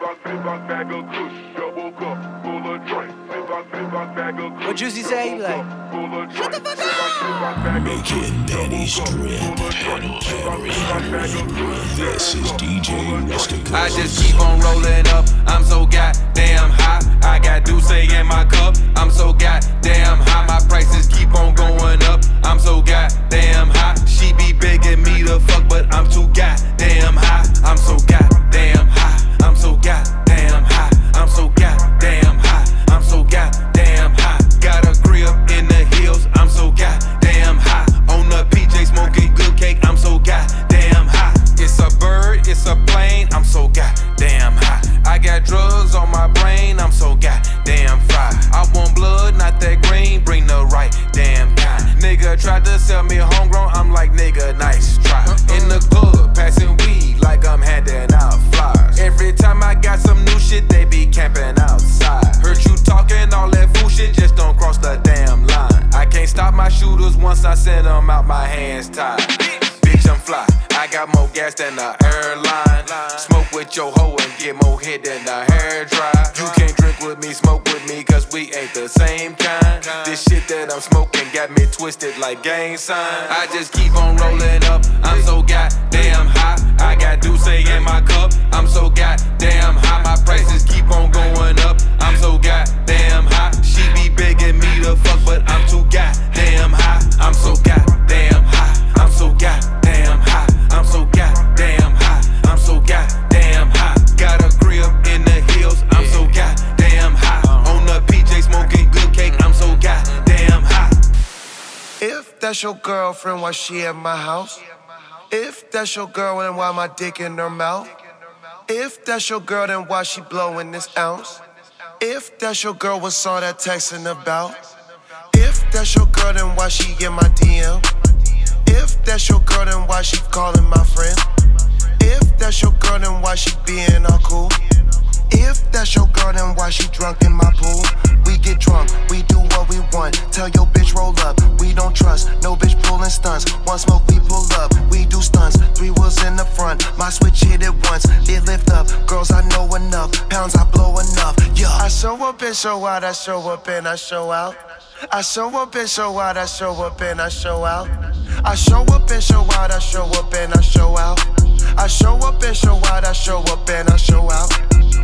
What Juicy say? He like, shut the fuck up! Making panties drip. This is DJ Rustico. I just keep on rolling up. I'm so goddamn high. I got Douce in my cup. I'm so goddamn high. My prices keep on going up. I'm so goddamn high. She be begging me to fuck, but I'm too goddamn high. I'm so goddamn high. I'm so goddamn high. I'm so goddamn high. I'm so goddamn high. Got a grip in the hills. I'm so goddamn high. On the PJ smoking good cake. I'm so goddamn high. It's a bird, it's a plane. I'm so goddamn high. I got drugs on my brain. I'm so goddamn fried. I want blood, not that green. Bring the right damn kind. Nigga tried to sell me homegrown. I'm like, nigga, nice try. In the club, passing weed like I'm handing out flyers. Every time I got some new shit, they be camping outside. Heard you talking all that fool shit, just don't cross the damn line. I can't stop my shooters once I send them out, my hands tied. Bitch, I'm fly. I got more gas than the airline. Smoke with your hoe and get more hit than the hair dry. You can't drink with me, smoke with me, cause we ain't the same kind. This shit that I'm smoking got me twisted like gang signs. I just keep on rolling up. I'm so goddamn high. I got Douce in my cup. I'm so goddamn high. My prices keep on going up. I'm so goddamn high. She be begging me to fuck, but I'm too goddamn high. I'm so goddamn high. I'm so goddamn high. I'm so goddamn high. I'm so goddamn high. Got a grip in the hills. I'm so goddamn high. On the PJ smoking good cake. I'm so goddamn high. If that's your girlfriend, why she at my house? If that's your girl, then why my dick in her mouth? If that's your girl, then why she blowing this ounce? If that's your girl, what's all that texting about? If that's your girl, then why she in my DM? If that's your girl, then why she calling my friend? If that's your girl, then why she being all cool? If that's your girl, then why she drunk in my pool? We get drunk, we do what we want. Tell your bitch roll up, we don't trust. No bitch pulling stunts. One smoke, we pull up, we do stunts. 3 wheels in the front, my switch hit it once. It lift up, girls I know enough. Pounds I blow enough, yeah. I show up and show out, I show up and I show out. I show up and show out, I show up and I show out. I show up and show out, I show up and I show out. I show up and show out, I show up and I show out.